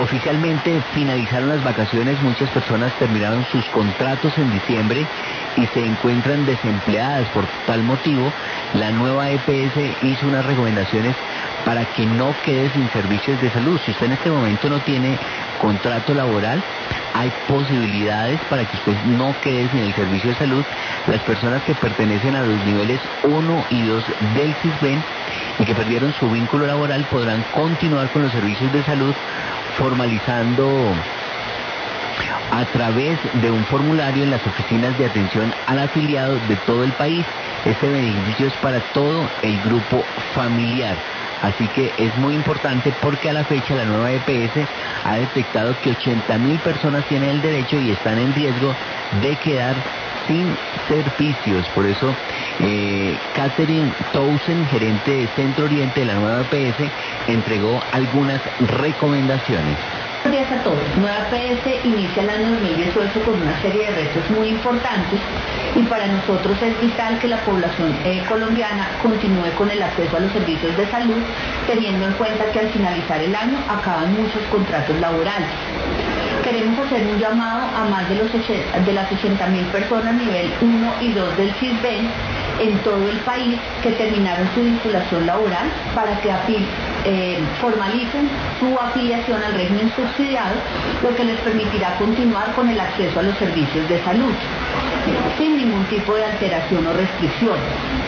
Oficialmente finalizaron las vacaciones, muchas personas terminaron sus contratos en diciembre y se encuentran desempleadas. Por tal motivo, la nueva EPS hizo unas recomendaciones para que no quede sin servicios de salud. Si usted en este momento no tiene contrato laboral, hay posibilidades para que usted no quede sin el servicio de salud. Las personas que pertenecen a los niveles 1 y 2 del CISBEN y que perdieron su vínculo laboral podrán continuar con los servicios de salud formalizando a través de un formulario en las oficinas de atención al afiliado de todo el país. Este beneficio es para todo el grupo familiar. Así que es muy importante porque a la fecha la nueva EPS ha detectado que 80.000 personas tienen el derecho y están en riesgo de quedar sin servicios. Por eso, Catherine Townsend, gerente de Centro Oriente de la nueva EPS, entregó algunas recomendaciones. Buenos días a todos. Nueva EPS inicia el año 2018 con una serie de retos muy importantes y para nosotros es vital que la población colombiana continúe con el acceso a los servicios de salud, teniendo en cuenta que al finalizar el año acaban muchos contratos laborales. Queremos hacer un llamado a más de las 80.000 personas nivel 1 y 2 del CISBEN en todo el país que terminaron su vinculación laboral para que formalicen su afiliación al régimen subsidiado, lo que les permitirá continuar con el acceso a los servicios de salud sin ningún tipo de alteración o restricción.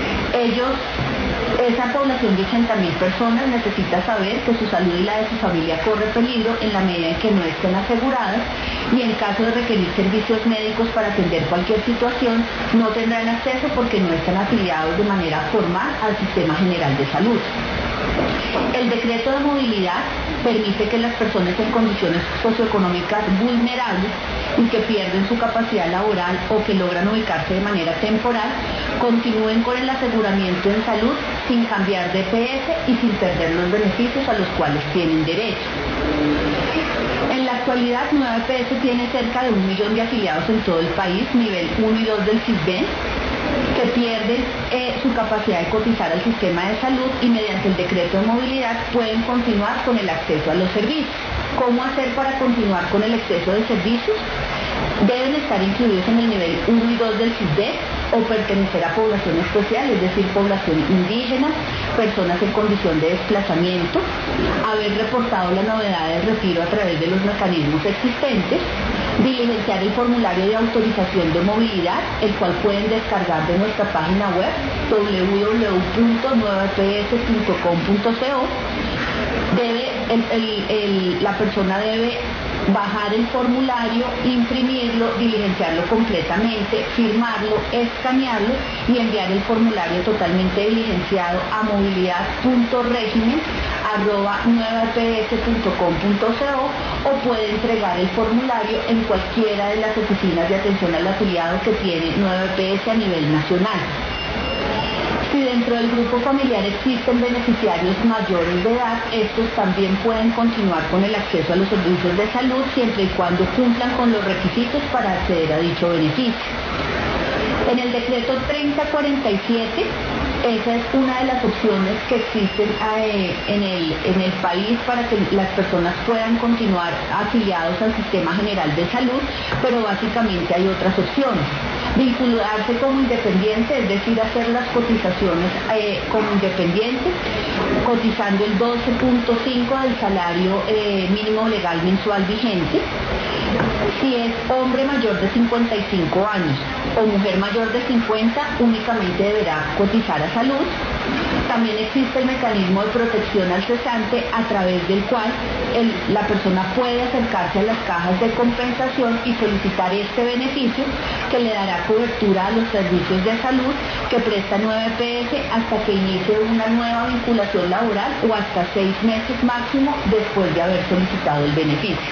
Esa población de 80.000 personas necesita saber que su salud y la de su familia corre peligro en la medida en que no estén aseguradas y en caso de requerir servicios médicos para atender cualquier situación no tendrán acceso porque no están afiliados de manera formal al Sistema General de Salud. El decreto de movilidad permite que las personas en condiciones socioeconómicas vulnerables y que pierden su capacidad laboral o que logran ubicarse de manera temporal continúen con el aseguramiento en salud sin cambiar de EPS y sin perder los beneficios a los cuales tienen derecho. En la actualidad, Nueva EPS tiene cerca de 1 millón de afiliados en todo el país, nivel 1 y 2 del CISBEN, que pierden su capacidad de cotizar al sistema de salud y mediante el decreto de movilidad pueden continuar con el acceso a los servicios. ¿Cómo hacer para continuar con el acceso de servicios? Deben estar incluidos en el nivel 1 y 2 del CISBEN o pertenecer a población especial, es decir, población indígena, personas en condición de desplazamiento, haber reportado la novedad del retiro a través de los mecanismos existentes, diligenciar el formulario de autorización de movilidad, el cual pueden descargar de nuestra página web www.nuevaeps.com.co. La persona debe bajar el formulario, imprimirlo, diligenciarlo completamente, firmarlo, escanearlo y enviar el formulario totalmente diligenciado a movilidad.regimen@nuevaeps.com.co o puede entregar el formulario en cualquiera de las oficinas de atención al afiliado que tiene Nueva EPS a nivel nacional. Si dentro del grupo familiar existen beneficiarios mayores de edad, estos también pueden continuar con el acceso a los servicios de salud siempre y cuando cumplan con los requisitos para acceder a dicho beneficio. En el decreto 3047, esa es una de las opciones que existen en el país para que las personas puedan continuar afiliados al Sistema General de Salud, pero básicamente hay otras opciones. Vincularse como independiente, es decir, hacer las cotizaciones como independiente, cotizando el 12.5 del salario mínimo legal mensual vigente. Si es hombre mayor de 55 años o mujer mayor de 50, únicamente deberá cotizar a salud. También existe el mecanismo de protección al cesante a través del cual la persona puede acercarse a las cajas de compensación y solicitar este beneficio que le dará cobertura a los servicios de salud que presta Nueva EPS hasta que inicie una nueva vinculación laboral o hasta 6 meses máximo después de haber solicitado el beneficio.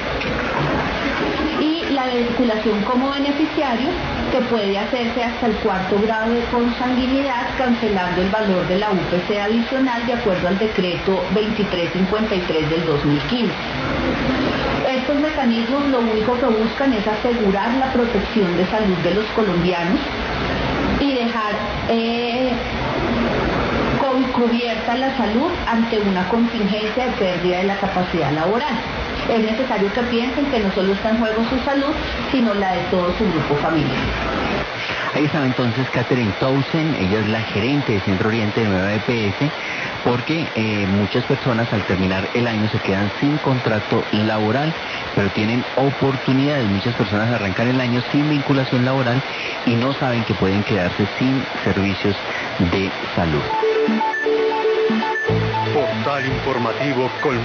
Y la vinculación como beneficiario, que puede hacerse hasta el 4º grado de consanguinidad, cancelando el valor de la UPC adicional de acuerdo al decreto 2353 del 2015. Estos mecanismos lo único que buscan es asegurar la protección de salud de los colombianos y dejar cubierta la salud ante una contingencia de pérdida de la capacidad laboral. Es necesario que piensen que no solo está en juego su salud, sino la de todo su grupo familiar. Ahí estaba entonces Catherine Towson, ella es la gerente de Centro Oriente de Nueva EPS, porque muchas personas al terminar el año se quedan sin contrato laboral, pero tienen oportunidades. Muchas personas arrancan el año sin vinculación laboral y no saben que pueden quedarse sin servicios de salud. Portal Informativo